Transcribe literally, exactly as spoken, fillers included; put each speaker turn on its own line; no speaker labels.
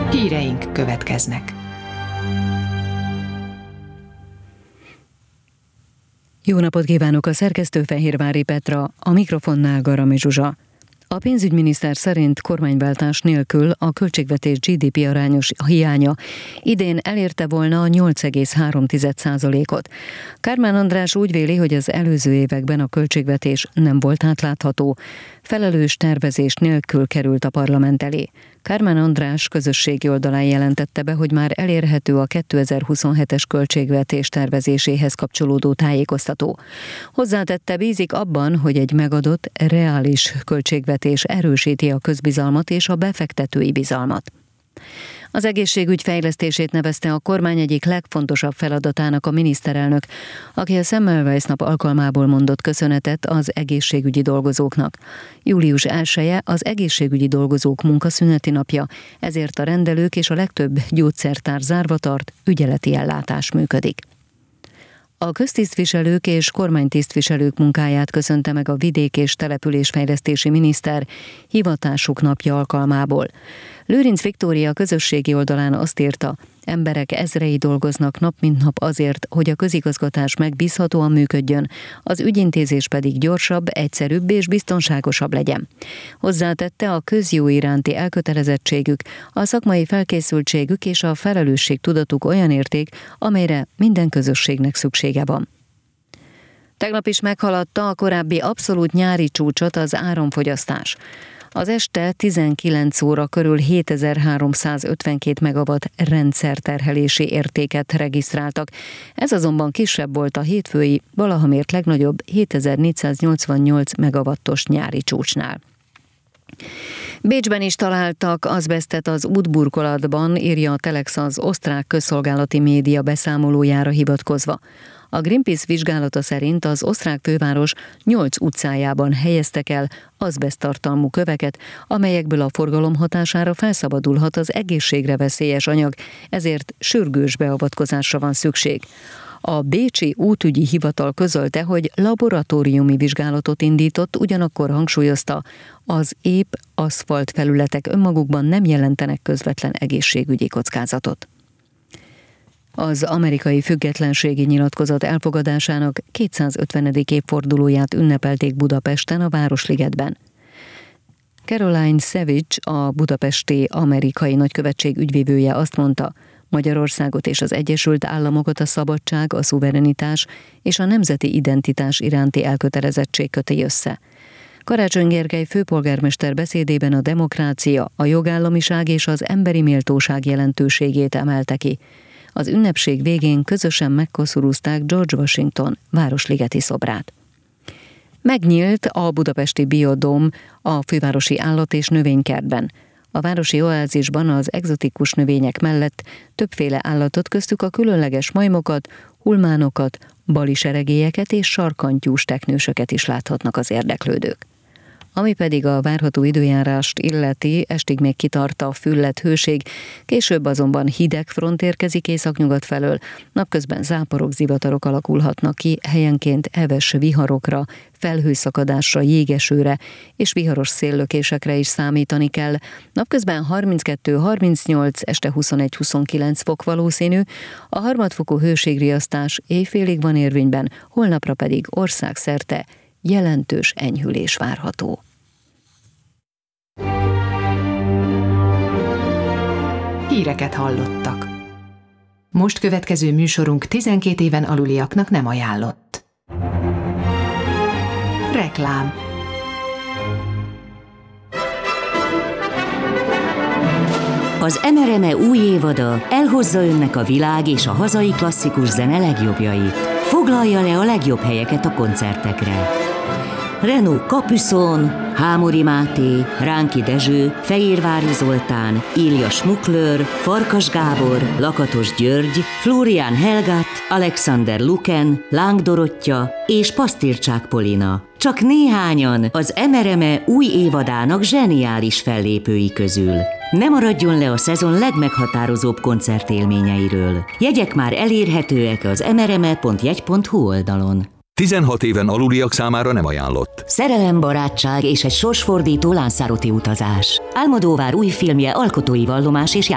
Híreink következnek.
Jó napot kívánok, a szerkesztő Fehérvári Petra, a mikrofonnál Garami Zsuzsa. A pénzügyminiszter szerint kormányváltás nélkül a költségvetés gé dé pé arányos hiánya idén elérte volna a nyolc egész három százalékot. Kármán András úgy véli, hogy az előző években a költségvetés nem volt átlátható, felelős tervezés nélkül került a parlament elé. Kármán András közösségi oldalán jelentette be, hogy már elérhető a kétezer-huszonhetes költségvetés tervezéséhez kapcsolódó tájékoztató. Hozzátette, bízik abban, hogy egy megadott, reális költségvetés erősíti a közbizalmat és a befektetői bizalmat. Az egészségügy fejlesztését nevezte a kormány egyik legfontosabb feladatának a miniszterelnök, aki a Semmelweis nap alkalmából mondott köszönetet az egészségügyi dolgozóknak. július elseje az egészségügyi dolgozók munkaszüneti napja, ezért a rendelők és a legtöbb gyógyszertár zárva tart, ügyeleti ellátás működik. A köztisztviselők és kormánytisztviselők munkáját köszönte meg a vidék- és településfejlesztési miniszter hivatásuk napja alkalmából. Lőrinc Viktória közösségi oldalán azt írta, emberek ezrei dolgoznak nap mint nap azért, hogy a közigazgatás megbízhatóan működjön, az ügyintézés pedig gyorsabb, egyszerűbb és biztonságosabb legyen. Hozzátette, a közjó iránti elkötelezettségük, a szakmai felkészültségük és a felelősségtudatuk olyan érték, amelyre minden közösségnek szüksége van. Tegnap is meghaladta a korábbi abszolút nyári csúcsot az áramfogyasztás. Az este tizenkilenc óra körül hétezer-háromszázötvenkét megawatt rendszerterhelési értéket regisztráltak. Ez azonban kisebb volt a hétfői, valaha mért legnagyobb hétezer-négyszáznyolcvannyolc megawattos nyári csúcsnál. Bécsben is találtak azbesztet az útburkolatban, írja a Telex az osztrák közszolgálati média beszámolójára hivatkozva. A Greenpeace vizsgálata szerint az osztrák főváros nyolc utcájában helyeztek el azbeszttartalmú köveket, amelyekből a forgalom hatására felszabadulhat az egészségre veszélyes anyag, ezért sürgős beavatkozásra van szükség. A bécsi útügyi hivatal közölte, hogy laboratóriumi vizsgálatot indított, ugyanakkor hangsúlyozta, az épp aszfalt felületek önmagukban nem jelentenek közvetlen egészségügyi kockázatot. Az amerikai függetlenségi nyilatkozat elfogadásának kétszázötvenedik évfordulóját ünnepelték Budapesten, a Városligetben. Caroline Savage, a budapesti amerikai nagykövetség ügyvivője azt mondta, Magyarországot és az Egyesült Államokat a szabadság, a szuverenitás és a nemzeti identitás iránti elkötelezettség köti össze. Karácsony Gergely főpolgármester beszédében a demokrácia, a jogállamiság és az emberi méltóság jelentőségét emelte ki. Az ünnepség végén közösen megkoszorúzták George Washington városligeti szobrát. Megnyílt a budapesti Biodóm a fővárosi állat- és növénykertben. A városi oázisban az egzotikus növények mellett többféle állatot, köztük a különleges majmokat, hulmánokat, baliseregélyeket és sarkantyús teknősöket is láthatnak az érdeklődők. Ami pedig a várható időjárást illeti, estig még kitart a fülledt hőség, később azonban hideg front érkezik északnyugat felől, napközben záporok, zivatarok alakulhatnak ki, helyenként heves viharokra, felhőszakadásra, jégesőre és viharos széllökésekre is számítani kell. Napközben harminckettő harmincnyolc, este huszonegy huszonkilenc fok valószínű, a harmadfokú hőségriasztás éjfélig van érvényben, holnapra pedig országszerte jelentős enyhülés várható.
Híreket hallottak. Most következő műsorunk tizenkét éven aluliaknak nem ajánlott. Reklám.
Az em er em e új évada elhozza önnek a világ és a hazai klasszikus zene legjobbjait. Foglalja le a legjobb helyeket a koncertekre. Renaud Capuçon, Hámori Máté, Ránki Dezső, Fehérvári Zoltán, Ilja Smuklőr, Farkas Gábor, Lakatos György, Florian Helgát, Alexander Luken, Láng Dorottya és Pasztircsák Polina. Csak néhányan az em er em e új évadának zseniális fellépői közül. Ne maradjon le a szezon legmeghatározóbb koncertélményeiről. Jegyek már elérhetőek az em er em e pont jegy pont hu oldalon.
tizenhat éven aluliak számára nem ajánlott.
Szerelem, barátság és egy sorsfordító lánszároti utazás. Almodóvár új filmje alkotói vallomás és